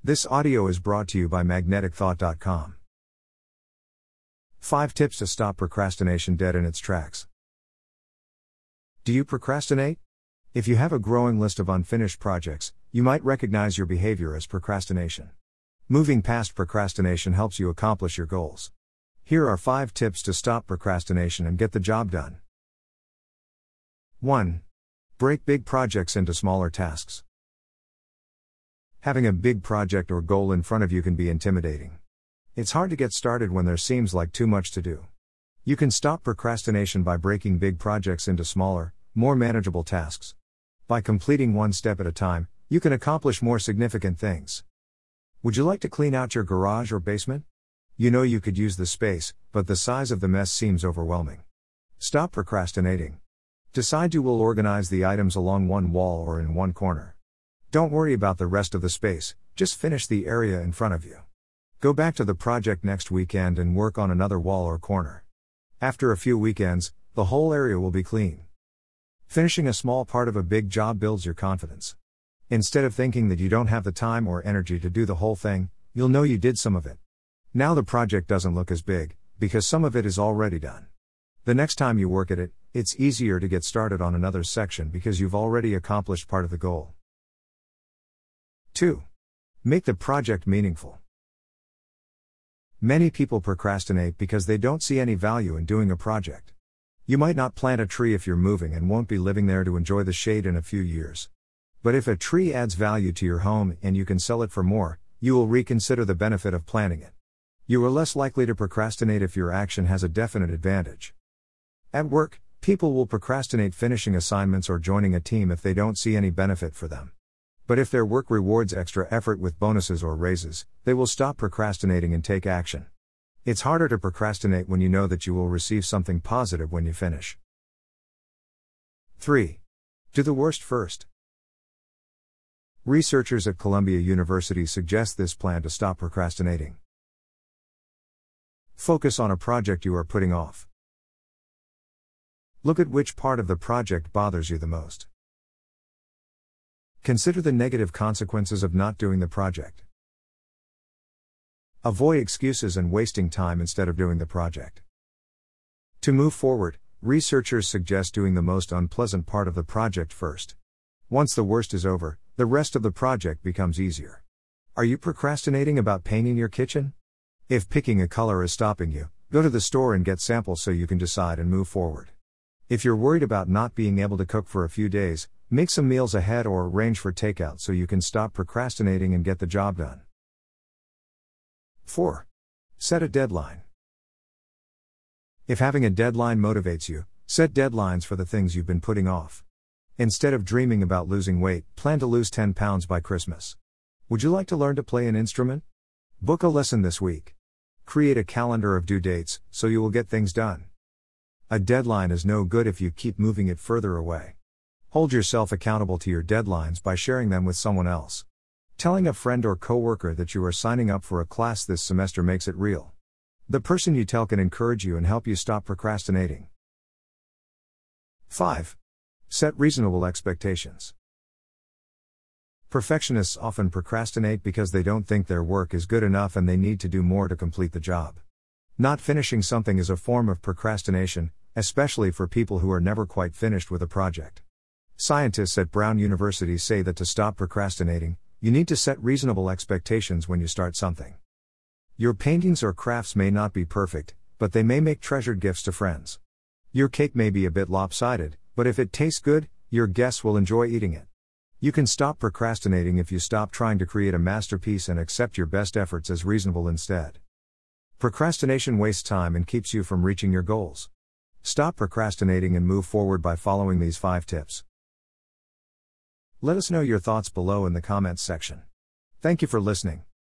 This audio is brought to you by MagneticThought.com. 5 tips to stop procrastination dead in its tracks. Do you procrastinate? If you have a growing list of unfinished projects, you might recognize your behavior as procrastination. Moving past procrastination helps you accomplish your goals. Here are 5 tips to stop procrastination and get the job done. 1. Break big projects into smaller tasks. Having a big project or goal in front of you can be intimidating. It's hard to get started when there seems like too much to do. You can stop procrastination by breaking big projects into smaller, more manageable tasks. By completing one step at a time, you can accomplish more significant things. Would you like to clean out your garage or basement? You know you could use the space, but the size of the mess seems overwhelming. Stop procrastinating. Decide you will organize the items along one wall or in one corner. Don't worry about the rest of the space, just finish the area in front of you. Go back to the project next weekend and work on another wall or corner. After a few weekends, the whole area will be clean. Finishing a small part of a big job builds your confidence. Instead of thinking that you don't have the time or energy to do the whole thing, you'll know you did some of it. Now the project doesn't look as big, because some of it is already done. The next time you work at it, it's easier to get started on another section because you've already accomplished part of the goal. 2. Make the project meaningful. Many people procrastinate because they don't see any value in doing a project. You might not plant a tree if you're moving and won't be living there to enjoy the shade in a few years. But if a tree adds value to your home and you can sell it for more, you will reconsider the benefit of planting it. You are less likely to procrastinate if your action has a definite advantage. At work, people will procrastinate finishing assignments or joining a team if they don't see any benefit for them. But if their work rewards extra effort with bonuses or raises, they will stop procrastinating and take action. It's harder to procrastinate when you know that you will receive something positive when you finish. 3. Do the worst first. Researchers at Columbia University suggest this plan to stop procrastinating. Focus on a project you are putting off. Look at which part of the project bothers you the most. Consider the negative consequences of not doing the project. Avoid excuses and wasting time instead of doing the project. To move forward, researchers suggest doing the most unpleasant part of the project first. Once the worst is over, the rest of the project becomes easier. Are you procrastinating about painting your kitchen? If picking a color is stopping you, go to the store and get samples so you can decide and move forward. If you're worried about not being able to cook for a few days, make some meals ahead or arrange for takeout so you can stop procrastinating and get the job done. 4. Set a deadline. If having a deadline motivates you, set deadlines for the things you've been putting off. Instead of dreaming about losing weight, plan to lose 10 pounds by Christmas. Would you like to learn to play an instrument? Book a lesson this week. Create a calendar of due dates, so you will get things done. A deadline is no good if you keep moving it further away. Hold yourself accountable to your deadlines by sharing them with someone else. Telling a friend or coworker that you are signing up for a class this semester makes it real. The person you tell can encourage you and help you stop procrastinating. 5. Set reasonable expectations. Perfectionists often procrastinate because they don't think their work is good enough and they need to do more to complete the job. Not finishing something is a form of procrastination, especially for people who are never quite finished with a project. Scientists at Brown University say that to stop procrastinating, you need to set reasonable expectations when you start something. Your paintings or crafts may not be perfect, but they may make treasured gifts to friends. Your cake may be a bit lopsided, but if it tastes good, your guests will enjoy eating it. You can stop procrastinating if you stop trying to create a masterpiece and accept your best efforts as reasonable instead. Procrastination wastes time and keeps you from reaching your goals. Stop procrastinating and move forward by following these 5 tips. Let us know your thoughts below in the comments section. Thank you for listening.